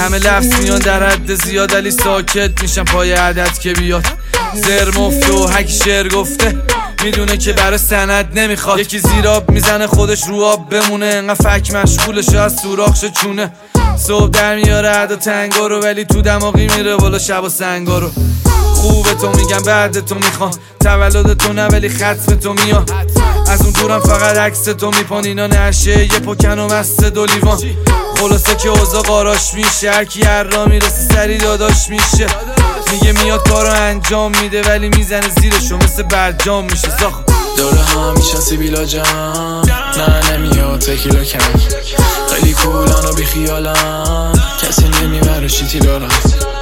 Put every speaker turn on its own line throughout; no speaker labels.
همه لفظ میان در حد زیاد ولی ساکت میشم پای عدد که بیاد. زر مفته و هک شعر گفته میدونه که برای سند نمیخواد. یکی زیراب میزنه خودش رو آب بمونه، انقدر فک مشغولش از سوراخش چونه. صبح در میاره عدا تنگا رو ولی تو دماغی میره بالا شب و سنگا رو. خوبه تو میگم بعد تو میخوام، تولد تو نه ولی ختم تو میاد. از اون دورم فقط عکس تو میپان، اینا نشه یه پکن و مست دو لیوان. خلاصه که اوضاع قاراش میشه، هرکی هر را میرسه سری داداش میشه. میگه میاد کارو انجام میده ولی میزنه زیرشو مثل برجام میشه. زاخ
دوره ها میشن سیبیلا جان، نه نمیاد تکیلا کن. خیلی کولان و بیخیالن، کسی نمیبره شیتی دارن.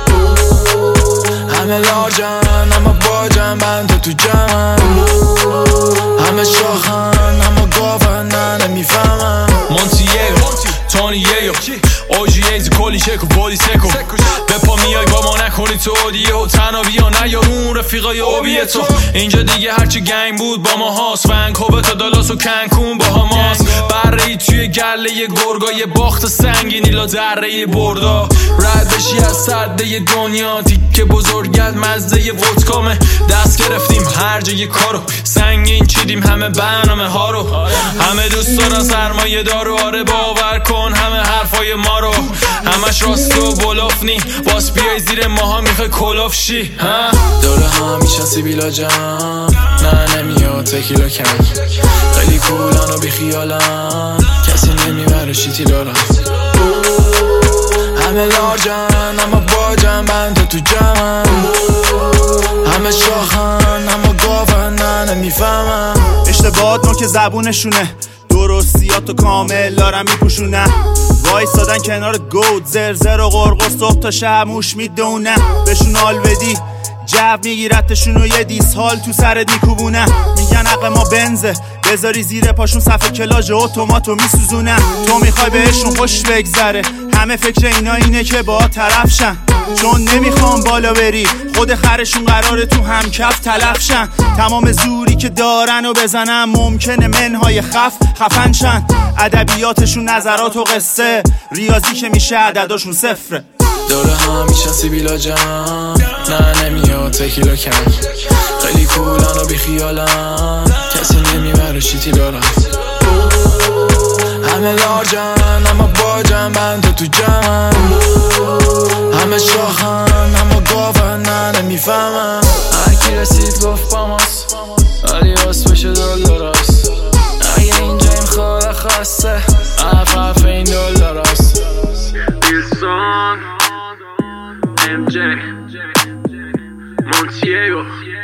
همه لارجن اما باجن، بند تو جمعن. همه شاخن اما گاون، نه نمیفهمن. مونتیگو تونیگو اوجیز کلی شکو بودی سکو. بپا میای با ما نکنی تو اودیه و تنها بیا نیار اون رفیقای اوبیه تو. اینجا دیگه هرچی گنگ بود با ما هاست، ونکوور تا دالاس و کنکون با هماست. برهی توی گله گرگای باخت سنگینی لا دره بردا. رد بشی از سده دنیا تیکه بزرگت مزده ودکامه. دست گرفتیم هر جای کارو، سنگین چیدیم همه برنامه ها رو. همه دوست دارن سرمایه دارو، آره باور کن همه حرفای ما رو. همش راست و بلوفنی، باس بیای زیر ماها میخوای کلوف شی. دوره ها میشن سیبیلا جان، نه نمیاد تکیلا کن. خیلی کولن و بیخیالن، کسی نمیبره شیتی دارن. همه لارجن اما باجن، بند تو جمعن. همه شاخن اما گاون، نه نمیفهمن.
اشتباهات نو که زبونشونه، درستیاتو کامل دارن میپوشونه. وایستادن کنار گود، زرزر و قرقر صبح تا شب موش میدونه. بهشون حال بدی جو میگیرتشون و یه دیس حال تو سرت میکوبونه. میگن عقل ما بنزه، بذاری زیر پاشون صفحه کلاژ اتوماتو میسوزونه. تو میخوای بهشون خوش بگذره، همه فکر اینا اینه که با طرف شن. چون نمیخوام بالا بری، خود خرشون قراره تو هم کف تلف شن. تمام زوری که دارن و بزنن ممکنه منهای خفن شن. ادبیاتشون نظرات و قصه، ریاضی که میشه عدداشون صفره.
دوره ها میشن سیبیلا جان، نه نمیاد تکیلا کن. خیلی کولن و بیخیالن، کسی نمیبره شیتی دارن. همه لارجن اما باجن، بند تو جمعن. همه شاخن اما گاون، نه نمیفهمن. هرکی رسید گفت با ماست ولی اسمش دلاراست. اگه اینجا این خواه خواسته عفف این دلاراست.
MJ Montiego